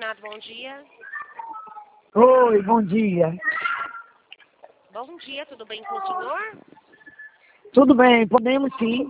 consignado, bom dia. Oi, bom dia. Bom dia, tudo bem com o senhor? Tudo bem, podemos sim.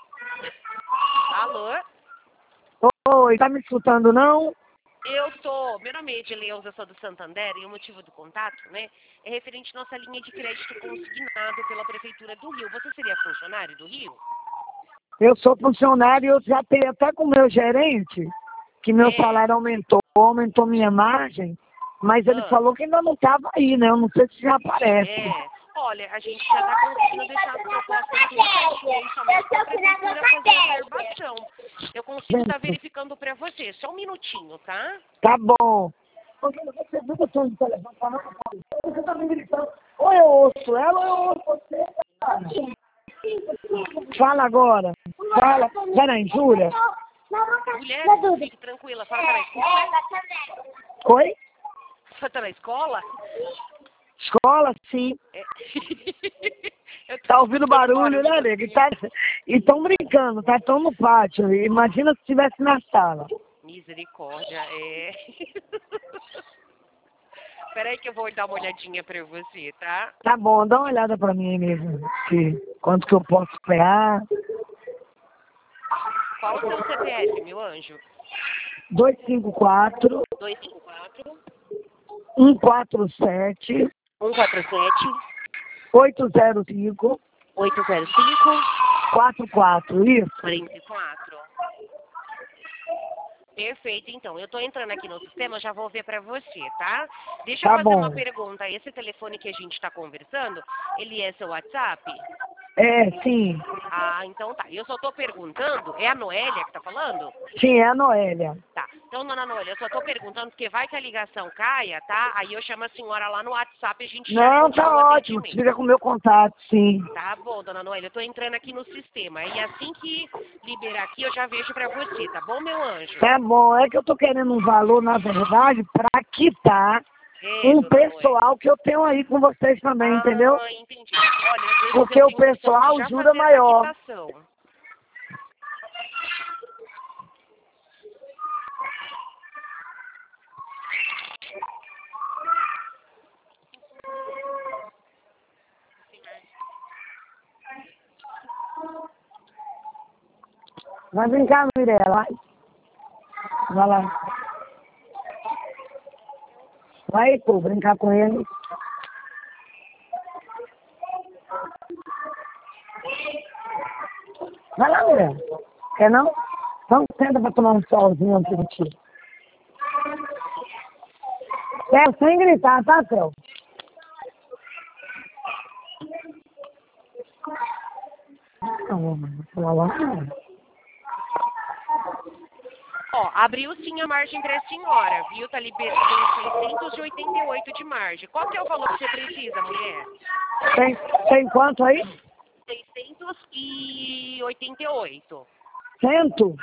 Alô? Oi, tá me escutando não? Meu nome é Edileuza, sou do Santander e o motivo do contato, né, é referente à nossa linha de crédito consignado pela Prefeitura do Rio. Você seria funcionário do Rio? Eu sou funcionário e eu já tenho até com o meu gerente, que meu salário aumentou minha margem, mas ele falou que ainda não estava aí, né? Eu não sei se já aparece. Olha, a gente já está conseguindo deixar as propostas tudo certinho aí, somente para a Prefeitura fazer a verbação. Eu consigo estar verificando para você, só um minutinho, tá? Tá bom. Você viu que eu estou no telefone falando? Você tá me gritando. Ou eu ouço ela ou eu ouço você, cara. Fala agora. Fala. Peraí, jura? Mulher, fique tranquila, fala, tá na escola? Oi? Você tá na escola? Escola, sim. Eu Tá ouvindo barulho, né, nego? E tão brincando, tá tão no pátio. Imagina se estivesse na sala. Misericórdia, Peraí que eu vou dar uma olhadinha pra você, tá? Tá bom, dá uma olhada pra mim aí mesmo. Quanto que eu posso esperar? Qual o seu CPF, meu anjo? 254 254 147 147 805 805 44, isso? 44. Perfeito, então. Eu tô entrando aqui no sistema, já vou ver pra você, tá? Deixa eu Tá fazer bom. uma pergunta. Esse telefone que a gente tá conversando, ele é seu WhatsApp? É, sim. Ah, então tá. Eu só tô perguntando, é a Noélia que tá falando? Sim, é a Noélia. Tá. Então, dona Noélia, eu só tô perguntando porque vai que a ligação caia, tá? Aí eu chamo a senhora lá no WhatsApp e a gente já Não, continua tá o ótimo. atendimento. Fica com o meu contato, sim. Tá bom, dona Noélia, eu tô entrando aqui no sistema. E assim que liberar aqui, eu já vejo pra você, tá bom, meu anjo? Tá bom, é que eu tô querendo um valor, na verdade, pra quitar um Dona pessoal Noélia. que eu tenho aí com vocês também, entendeu? Ah, entendi. Olha, Porque eu o tenho condição de pessoal já jura fazer essa maior. quitação. Vai brincar, Mirella. Vai lá. Vai, pô, brincar com ele. Vai lá, Mirella. Quer não? Então senta pra tomar um solzinho antes de ti. Céu, sem gritar, tá, Céu? Não, vamos lá. Ó, abriu sim a margem pra senhora, viu? Tá liberando 688 de margem. Qual que é o valor que você precisa, mulher? Tem quanto aí? 688. Cento?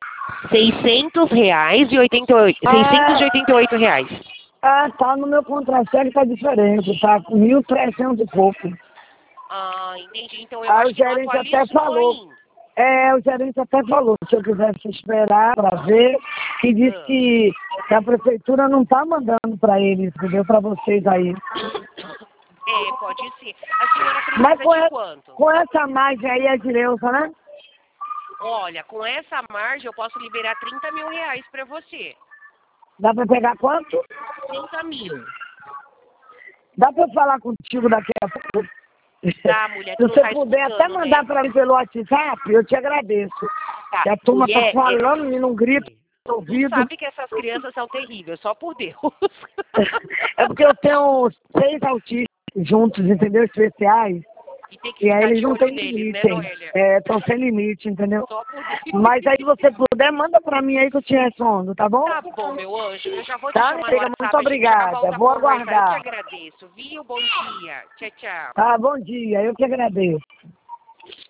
R$ 688. 688 reais. Ah, tá no meu contra-cheque, tá diferente, tá? 1.300 e pouco. Ah, entendi. Então eu Aí acho o que não gerente até atualizou falou. ainda. O gerente até falou, se eu quisesse esperar para ver, que disse que a prefeitura não tá mandando para eles, entendeu? Para vocês aí. Pode ser. A senhora Mas precisa de quanto? com essa margem aí é Dileuza, né? Olha, com essa margem eu posso liberar 30 mil reais pra você. Dá para pegar quanto? 30 mil. Dá para eu falar contigo daqui a pouco? Tá, mulher, Se tu não você tá puder até escutando, mandar né? para mim pelo WhatsApp, eu te agradeço. Tá, Que a turma mulher, tá falando e não grita no tu ouvido. sabe que essas crianças são terríveis, só por Deus. É porque eu tenho 6 autistas juntos, entendeu? Especiais. E tem que E aí ficar eles de não olho têm neles, né, limite. Noélia? Estão sem limite, entendeu? Só por Deus. Mas aí se você puder, manda pra mim aí que eu te respondo, tá bom? Tá bom, meu anjo. Eu já vou te Tá, chamar no amiga? Muito WhatsApp, a gente já obrigada. volta a Vou conversar. Eu que aguardar. agradeço, viu? Bom dia. Tchau, tchau. Tá, bom dia. Eu que agradeço.